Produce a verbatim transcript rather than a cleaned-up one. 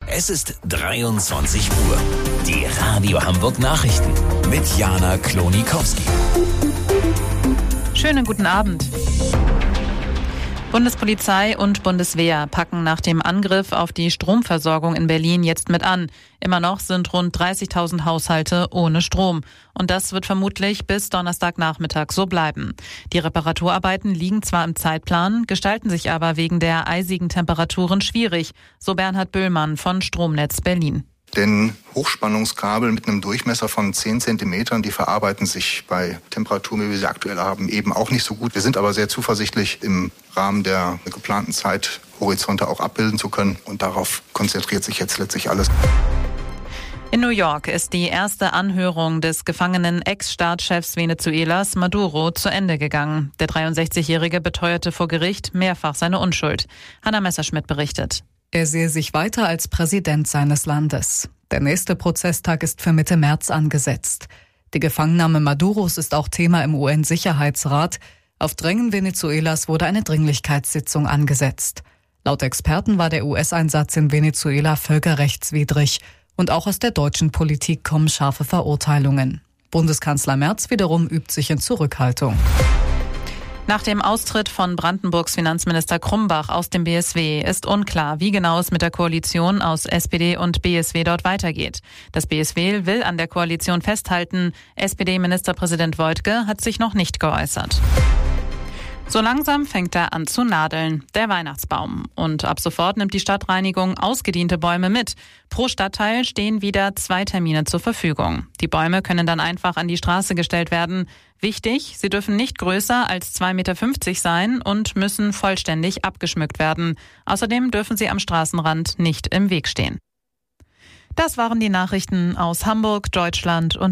Es ist dreiundzwanzig Uhr. Die Radio Hamburg Nachrichten mit Jana Klonikowski. Schönen guten Abend. Bundespolizei und Bundeswehr packen nach dem Angriff auf die Stromversorgung in Berlin jetzt mit an. Immer noch sind rund dreißigtausend Haushalte ohne Strom. Und das wird vermutlich bis Donnerstagnachmittag so bleiben. Die Reparaturarbeiten liegen zwar im Zeitplan, gestalten sich aber wegen der eisigen Temperaturen schwierig, so Bernhard Böhlmann von Stromnetz Berlin. Denn Hochspannungskabel mit einem Durchmesser von zehn Zentimetern, die verarbeiten sich bei Temperaturen, wie wir sie aktuell haben, eben auch nicht so gut. Wir sind aber sehr zuversichtlich, im Rahmen der geplanten Zeithorizonte auch abbilden zu können. Und darauf konzentriert sich jetzt letztlich alles. In New York ist die erste Anhörung des gefangenen Ex-Staatschefs Venezuelas Maduro zu Ende gegangen. Der dreiundsechzigjährige beteuerte vor Gericht mehrfach seine Unschuld. Hanna Messerschmidt berichtet. Er sehe sich weiter als Präsident seines Landes. Der nächste Prozesstag ist für Mitte März angesetzt. Die Gefangennahme Maduros ist auch Thema im U N-Sicherheitsrat. Auf Drängen Venezuelas wurde eine Dringlichkeitssitzung angesetzt. Laut Experten war der U S-Einsatz in Venezuela völkerrechtswidrig. Und auch aus der deutschen Politik kommen scharfe Verurteilungen. Bundeskanzler Merz wiederum übt sich in Zurückhaltung. Nach dem Austritt von Brandenburgs Finanzminister Krumbach aus dem B S W ist unklar, wie genau es mit der Koalition aus S P D und B S W dort weitergeht. Das B S W will an der Koalition festhalten. S P D-Ministerpräsident Woidke hat sich noch nicht geäußert. So langsam fängt er an zu nadeln, der Weihnachtsbaum. Und ab sofort nimmt die Stadtreinigung ausgediente Bäume mit. Pro Stadtteil stehen wieder zwei Termine zur Verfügung. Die Bäume können dann einfach an die Straße gestellt werden. Wichtig, sie dürfen nicht größer als zwei Meter fünfzig sein und müssen vollständig abgeschmückt werden. Außerdem dürfen sie am Straßenrand nicht im Weg stehen. Das waren die Nachrichten aus Hamburg, Deutschland und